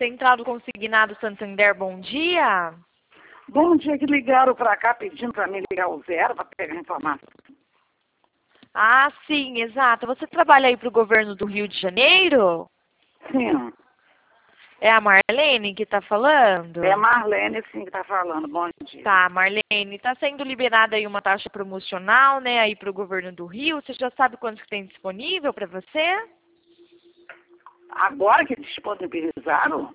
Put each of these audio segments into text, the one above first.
Central do Consignado Santander, bom dia. Bom dia, que ligaram para cá pedindo para mim ligar o 0 para pegar informação. Ah, sim, exato. Você trabalha aí para o governo do Rio de Janeiro? Sim, É a Marlene que está falando? é a Marlene sim que está falando, bom dia. Tá, Marlene, está sendo liberada aí uma taxa promocional, né, aí para o governo do Rio. Você já sabe quanto que tem disponível para você? Agora que disponibilizaram,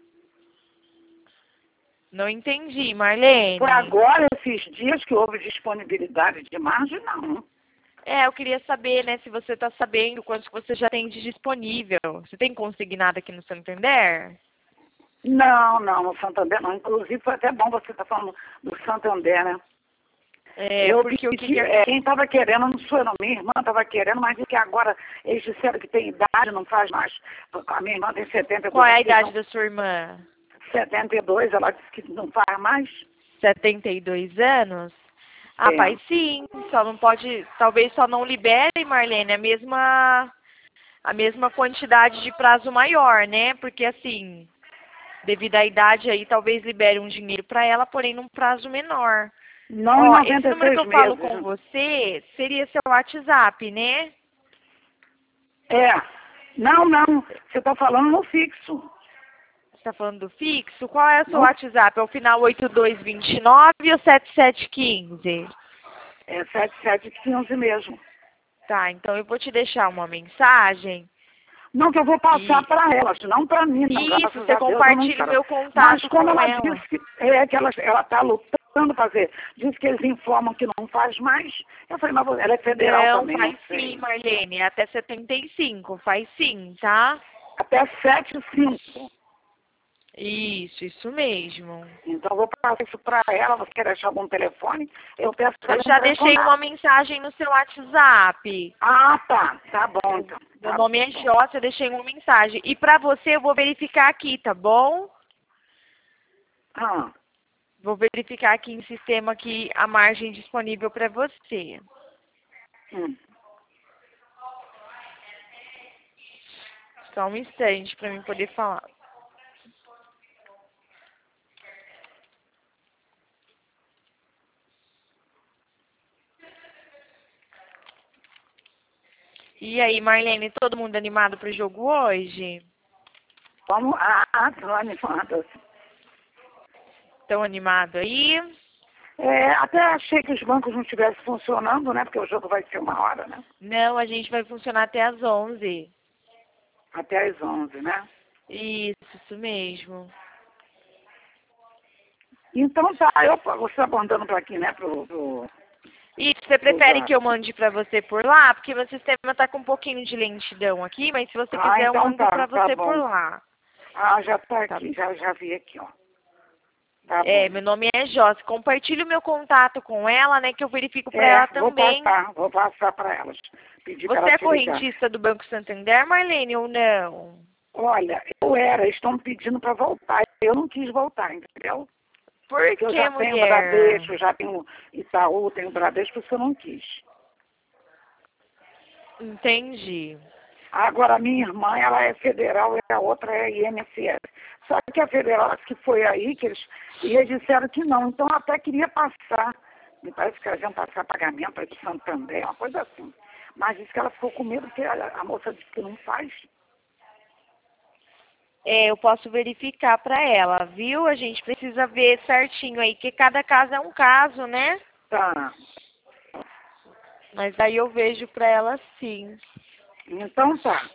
Não entendi, Marlene. foi agora, esses dias que houve disponibilidade de margem, não. Eu queria saber, né, se você está sabendo quanto que você já tem de disponível. Você tem consignado aqui no Santander? Não, no Santander não. Inclusive foi até bom você estar falando do Santander, né? Porque o que Quem estava querendo, não sou eu, não, minha irmã estava querendo, mas é que agora eles disseram que tem idade, não faz mais. A minha irmã tem 72. Qual é a idade da sua irmã? 72, ela disse que não faz mais. 72 anos? Ah, É. faz sim. Só não pode, talvez só não libere, Marlene, a mesma quantidade de prazo maior, né? Porque assim, devido à idade aí, talvez libere um dinheiro para ela, porém num prazo menor. Não em Ó, esse número que 96 eu falo meses. com você seria seu WhatsApp, né? É. Não. Você está falando no fixo. Você está falando do fixo? Qual é o seu No, WhatsApp? É o final 8229 ou 7715? é 7715 mesmo. Tá, então eu vou te deixar uma mensagem. Não, que eu vou passar E para elas, não para mim, não, isso, graças você a Deus, eu não compartilha o quero. meu Mas contato como com ela ela. disse que ela está lutando para fazer, diz que eles informam que não faz mais, eu falei, mas ela é federal Não, também, faz não sei. sim, Marlene. Até 75, faz sim, tá? Até 75. Isso mesmo. Então eu vou passar isso para ela, você quer deixar algum telefone? Eu peço para Eu ela já entrar em deixei contato. uma mensagem no seu WhatsApp. Ah, tá bom então. Meu Tá nome é bom. Jota, eu deixei uma mensagem. E pra você eu vou verificar aqui, tá bom? Ah, Vou verificar aqui em sistema aqui a margem disponível para você. hum. Só um instante para mim poder falar. E aí, Marlene, todo mundo animado pro jogo hoje? Vamos, tô animada. Estão animado aí? Até achei que os bancos não estivessem funcionando, né? Porque o jogo vai ser 1 hora, né? Não, a gente vai funcionar até às 11. Até às 11, né? Isso mesmo. Então tá, você está mandando para aqui, né? Pro E você prefere zap. que eu mande para você por lá? Porque meu sistema tá com um pouquinho de lentidão aqui, mas se você quiser eu Então mando para tá você por bom. lá. Já tá Tá. aqui, já vi aqui, ó. Tá bom. Meu nome é Josi. Compartilhe o meu contato com ela, né, que eu verifico para ela também. Vou passar para elas. Pedir para Você ela é te ligar. correntista do Banco Santander, Marlene, ou não? Olha, estão me pedindo para voltar. Eu não quis voltar, entendeu? Por Porque eu que, já tenho mulher? Bradesco, já tenho Itaú, tenho Bradesco, por isso eu não quis. Entendi. Agora, a minha irmã, ela é federal e a outra é INSS. Só que a federal, que foi aí, e eles disseram que não. Então, eu até queria passar. Me parece que elas iam passar pagamento aí do Santander, uma coisa assim. Mas disse que ela ficou com medo, porque a moça disse que não faz. Eu posso verificar para ela, viu? A gente precisa ver certinho aí, que cada caso é um caso, né? Tá. Mas aí eu vejo para ela sim. Então, tá.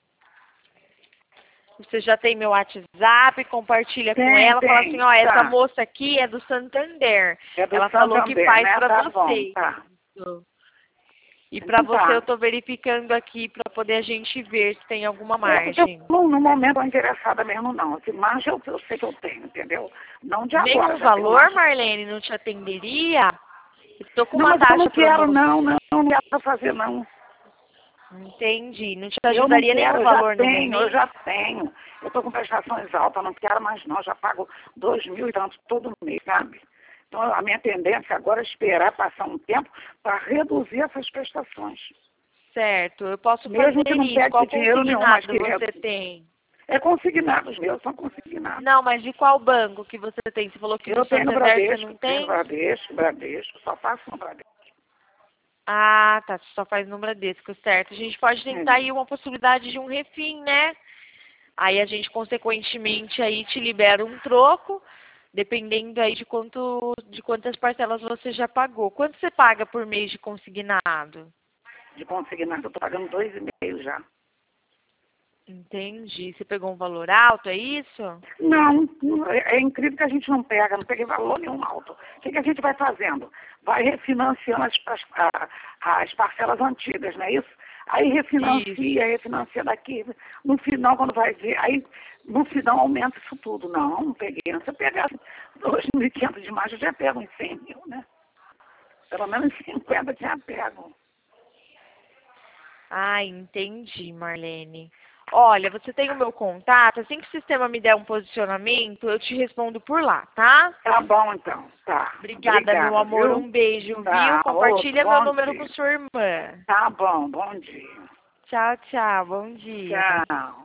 Você já tem meu WhatsApp, compartilha com ela, fala assim, ó, tá. essa moça aqui é do Santander. É do Ela falou que Santander, faz né? para Tá você. bom, tá. E para Então, você tá. eu tô verificando aqui para poder a gente ver se tem alguma Porque eu, margem. no momento, não interessada mesmo, não. Que margem eu sei que eu tenho, entendeu? Não de agora. Nenhum Já tenho valor, margem. Marlene, não te atenderia? Estou com Não, uma mas eu taxa não quero, promocional. não quero fazer, não. Entendi. Não te Eu não ajudaria quero, nenhum valor no momento? eu já tenho. Eu estou com prestações altas, não quero mais não. Já pago 2.000 e tanto todo mês, sabe? Então, a minha tendência agora é esperar passar um tempo para reduzir essas prestações. Certo, eu posso Mesmo fazer que não isso. pegue Qual dinheiro nenhum, mas consignado que você tem? É consignado, os meus são consignados. Não, mas de qual banco que você tem? Você falou que Eu do tenho no Santander você Bradesco, não tenho no tem? Bradesco, só faço no Bradesco. Ah, tá. Você só faz no Bradesco, certo. A gente pode tentar aí uma possibilidade de um refim, né? Aí a gente, consequentemente, aí te libera um troco, dependendo aí de quantas parcelas você já pagou. Quanto você paga por mês de consignado? De consignado, eu tô pagando 2,5 já. Entendi. Você pegou um valor alto, é isso? Não, é incrível que a gente não pega, não peguei valor nenhum alto. O que a gente vai fazendo? Vai refinanciando as parcelas antigas, não é isso? Aí refinancia daqui. No final, quando vai ver, aí no final aumenta isso tudo. Não peguei. Se eu pegasse 2.500 de mais, eu já pego uns 100 mil, né? Pelo menos 50 eu já pego. Ah, entendi, Marlene. Olha, você tem o meu contato. Assim que o sistema me der um posicionamento, eu te respondo por lá, tá? Tá bom, então. Tá. Obrigada, meu amor. Viu? Um beijo, Tá, viu? Compartilha outro, meu bom número com dia. sua irmã. Tá bom dia. Tchau, tchau. Bom dia. Tchau.